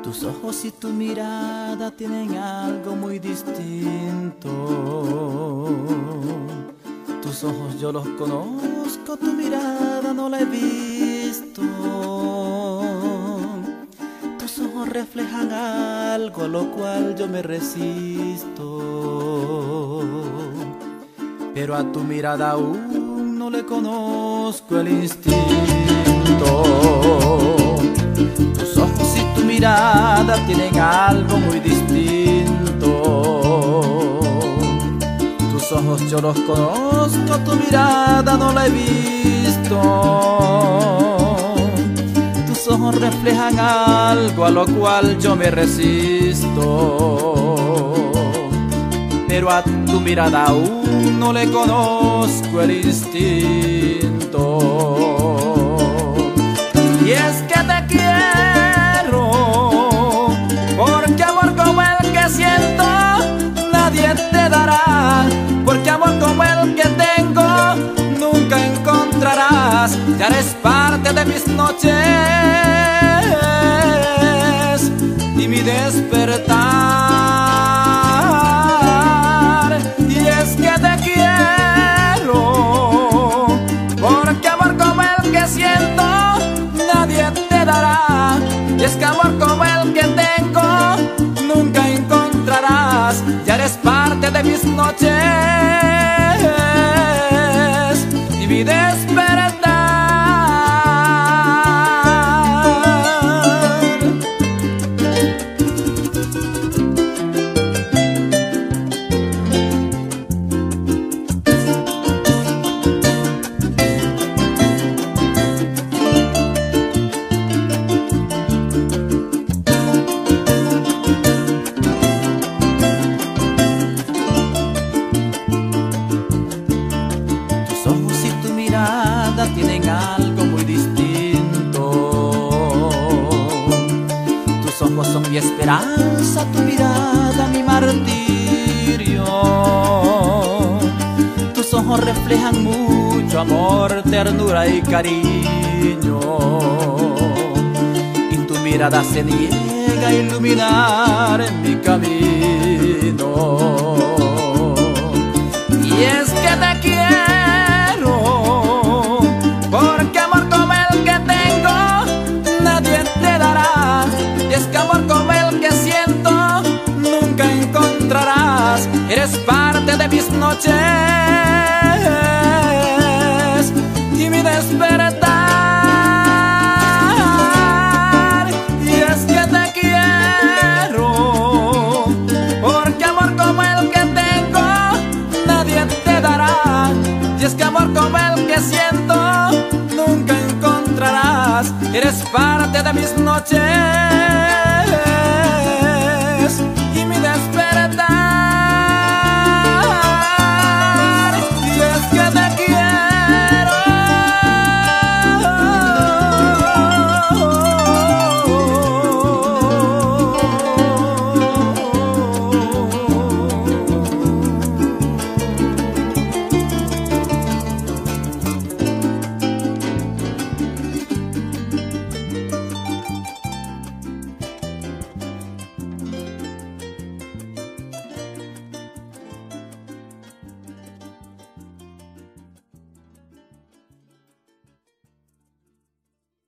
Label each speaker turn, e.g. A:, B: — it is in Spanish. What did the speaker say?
A: Tus ojos y tu mirada tienen algo muy distinto. Tus ojos yo los conozco, tu mirada no la he visto. Tus ojos reflejan algo a lo cual yo me resisto. Pero a tu mirada aún no le conozco el instinto. Tus ojos y tu mirada tienen algo muy distinto. Tus ojos yo los conozco, tu mirada no la he visto. Tus ojos reflejan algo a lo cual yo me resisto. Pero a tu mirada aún no le conozco el instinto. Y es que te quiero, porque amor como el que siento nadie te dará. Porque amor como el que tengo nunca encontrarás. Ya eres parte de mis noches y mi despertar. Y es que te quiero, porque amor como el que siento nadie te dará. Y es que amor como el que tengo nunca encontrarás. Ya eres parte de mis noches y mi despertar. Tus ojos y tu mirada tienen algo muy distinto. Tus ojos son mi esperanza, tu mirada mi martirio. Tus ojos reflejan mucho amor, ternura y cariño. Y tu mirada se niega a iluminar mi camino. Y es que te quiero, porque amor como el que tengo nadie te dará. Y es que amor como el que siento nunca encontrarás. Eres parte de mis noches y mi despertar. Y es que te quiero, porque amor como el que tengo nadie te dará. Y es que amor como el que siento nunca encontrarás. Eres parte de mis noches